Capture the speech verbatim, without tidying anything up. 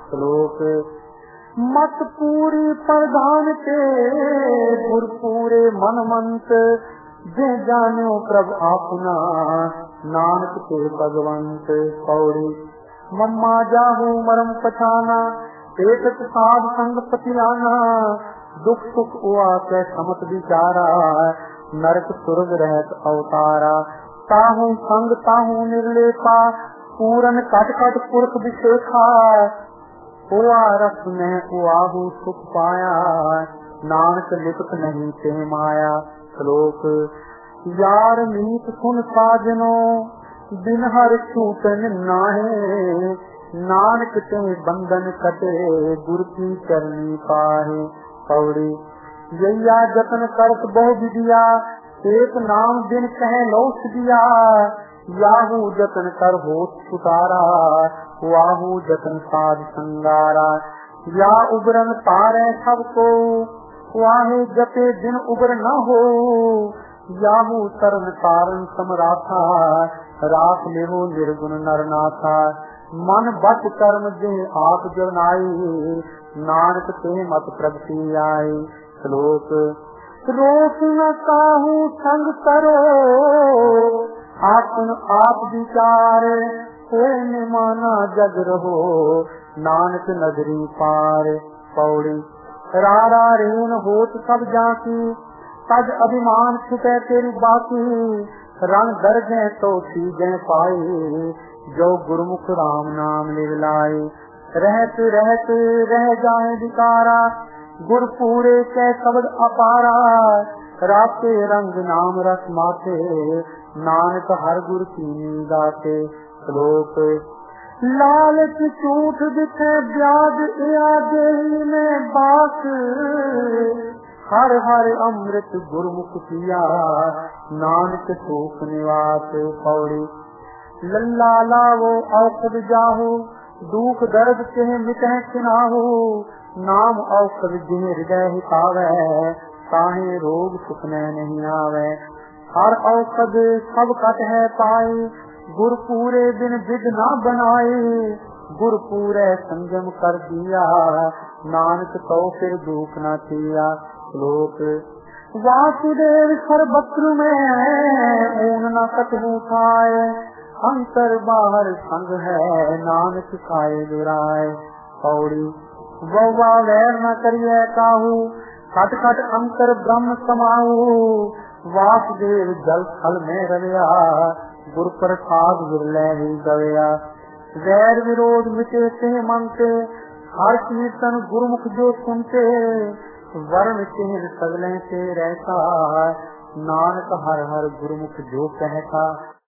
श्लोक मत पूरी प्रधान के गुर पूरे मन मंत जे जानो प्रभ आपना नानक के भगवंत। पौड़ी मम्मा जाहू मरम पछाना एक साध संग पतियाना दुख सुख हुआ के समत विचारा नरक सुरग रहत अवतारा। ताहू संग ताहू निर्लेपा पूरन कट कट पुरख विशेखा हुआ रस में हुआहू सुख पाया नानक लिपत नहीं ते माया। श्लोक यार मीत सुन साजनो बिन हर छूटन नाहे नानक ते बंधन कटे गुर की चरनी पाहे। पौड़ी यैया जतन करत बहु विदिया एक नाम दिन कह लो दिया याहू जतन कर होत सुतारा वाहू जतन साध संगारा। या उबरन तारे सबको वाहे जते दिन उबर न हो याहू तरन तारन समराथा राख लेहो निर्गुण नरनाथा। मन बच कर्म जे आप जनाई नानक ते मत प्रगति आई। श्लोक रोक न काहू संग करो आपन आप विचार कोई माना जग रहो नानक नगरी पार। पौड़ी रारा रेन होत सब जाकी तज अभिमान छुपे तेरी बाकी रंग दर्जे तो सीजे पाए जो गुरुमुख राम नाम लिवलाए। रहत रहत रह जाए विकारा गुर पूरे के शब्द अपारा राते रंग नाम रस माथे नानक हर गुर की गाते। श्लोक लालच झूठ दिखे ब्याज आगे में बात हर हर अमृत गुरमुख किया नानक सुख निवास। पौड़ी लल्ला लावो औषध जाहू दुख दर्द के मिटे किनाहू नाम औषध जिन हृदय हितावे ताहे रोग सुखने नहीं आवे। हर औषध सब कट है पाए गुर पूरे दिन विद न बनाए गुर पूरे संयम कर दिया नानक तो फिर दुख न किया। श्लोक वासुदेव सर्वत्र में ऊन न कटहु खाए अंतर बाहर संग है नानक खाए दुराए। पौड़ी वह वैर न करिए काहू खट खट अंतर ब्रह्म समाऊ वासुदेव जल थल में रविया गुर प्रसाद गुरले ही गवया। वैर विरोध मिटे से मनते हर कीर्तन गुरुमुख जो सुनते वर्ण चिन्ह सगले से रहता नानक हर हर गुरुमुख जो कहता।